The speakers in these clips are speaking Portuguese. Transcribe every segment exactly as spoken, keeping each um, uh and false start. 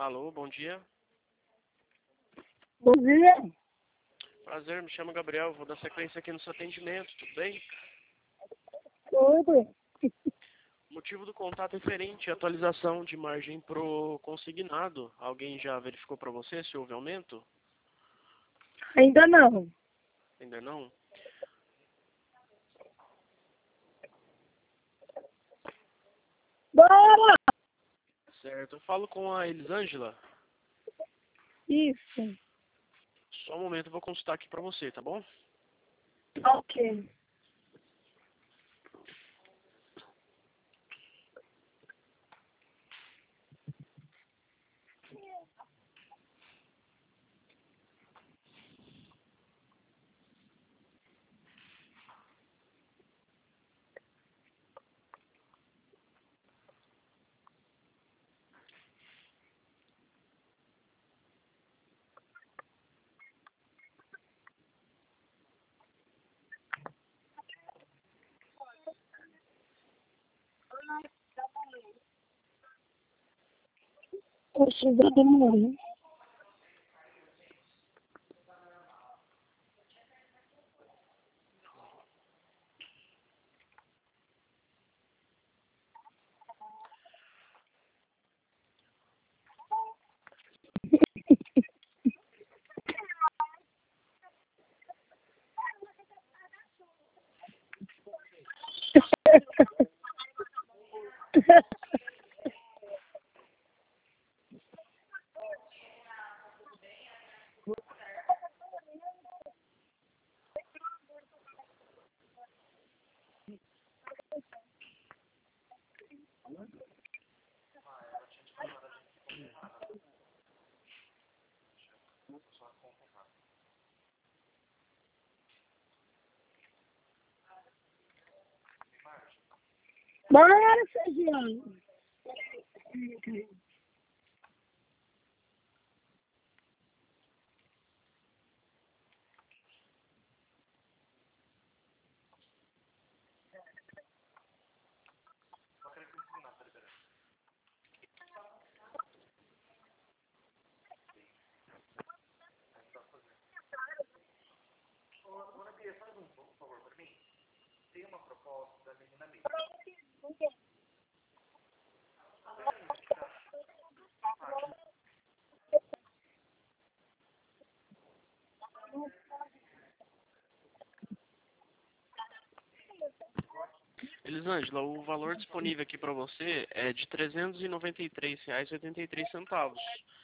Alô, bom dia. Bom dia. Prazer, me chamo Gabriel, vou dar sequência aqui no seu atendimento, tudo bem? Tudo. O motivo do contato é referente à atualização de margem pro consignado. Alguém já verificou para você se houve aumento? Ainda não. Ainda não? Bora! Certo, eu falo com a Elisângela. Isso. Só um momento, eu vou consultar aqui para você, tá bom? Ok. Poxa, já demorou. Bora, Sergião. Elisângela, o valor disponível aqui para você é de trezentos e noventa e três reais e oitenta e três centavos.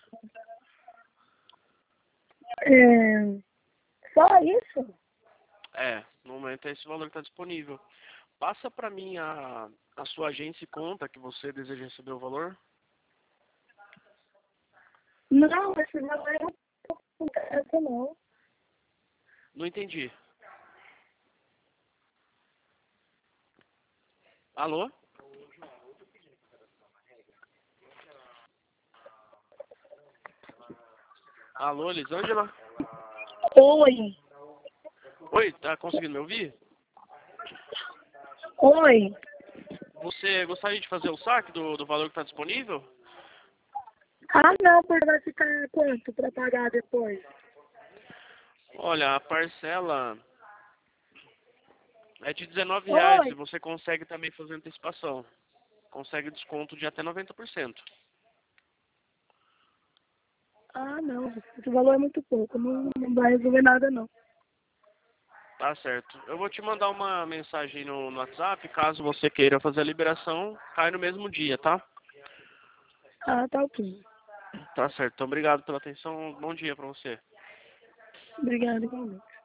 É... Só isso? É, no momento é esse valor que está disponível. Passa para mim a, a sua agência e conta que você deseja receber o valor. Não, esse valor é um pouco essa não. Não entendi. Alô? Alô, Elisângela? Oi. Oi, tá conseguindo me ouvir? Oi. Você gostaria de fazer o saque do, do valor que está disponível? Ah, não, porque vai ficar quanto para pagar depois? Olha, a parcela é de dezenove reais e Oi. você consegue também fazer antecipação. Consegue desconto de até noventa por cento. Ah, não. Esse valor é muito pouco. Não, não vai resolver nada, não. Tá certo. Eu vou te mandar uma mensagem no, no WhatsApp, caso você queira fazer a liberação, cai no mesmo dia, tá? Ah, tá ok. Tá certo. Então, obrigado pela atenção. Bom dia pra você. Obrigada, igualmente.